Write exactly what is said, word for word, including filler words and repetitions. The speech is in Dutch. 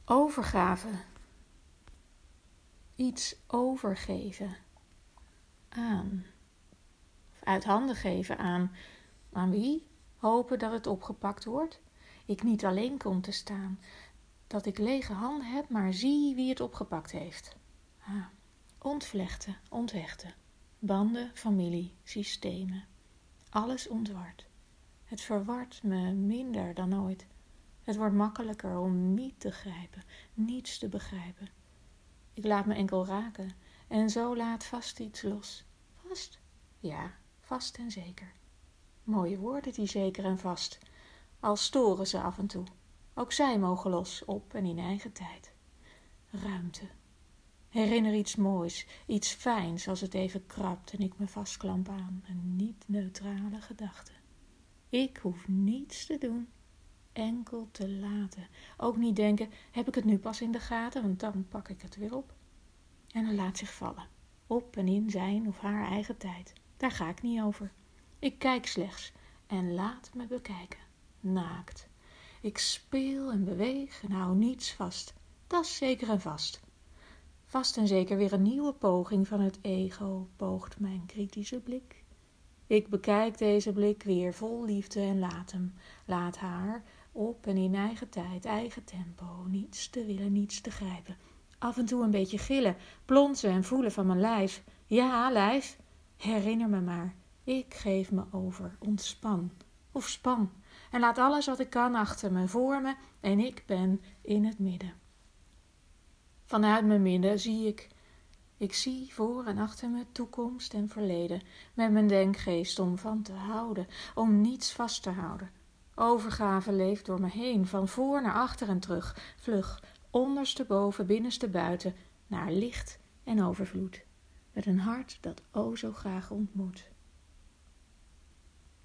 Overgave. Iets overgeven. Aan. Of uit handen geven aan. Aan wie? Hopen dat het opgepakt wordt. Ik niet alleen kom te staan. Dat ik lege handen heb, maar zie wie het opgepakt heeft. Ah. Ontvlechten, onthechten. Banden, familie, systemen. Alles ontward. Het verwart me minder dan ooit. Het wordt makkelijker om niet te grijpen, niets te begrijpen. Ik laat me enkel raken en zo laat vast iets los. Vast? Ja, vast en zeker. Mooie woorden die zeker en vast. Al storen ze af en toe. Ook zij mogen los, op en in eigen tijd. Ruimte. Herinner iets moois, iets fijns als het even krabt en ik me vastklamp aan een niet-neutrale gedachte. Ik hoef niets te doen, enkel te laten. Ook niet denken, heb ik het nu pas in de gaten, want dan pak ik het weer op. En dan laat zich vallen, op en in zijn of haar eigen tijd. Daar ga ik niet over. Ik kijk slechts en laat me bekijken, naakt. Ik speel en beweeg en hou niets vast, dat is zeker en vast. Vast en zeker weer een nieuwe poging van het ego poogt mijn kritische blik. Ik bekijk deze blik weer vol liefde en laat hem, laat haar, op en in eigen tijd, eigen tempo, niets te willen, niets te grijpen. Af en toe een beetje gillen, plonsen en voelen van mijn lijf. Ja, lijf, herinner me maar, ik geef me over, ontspan of span. En laat alles wat ik kan achter me, voor me en ik ben in het midden. Vanuit mijn midden zie ik, ik zie voor en achter me toekomst en verleden, met mijn denkgeest om van te houden, om niets vast te houden. Overgave leeft door me heen, van voor naar achter en terug, vlug, ondersteboven, binnenste buiten, naar licht en overvloed, met een hart dat o zo graag ontmoet.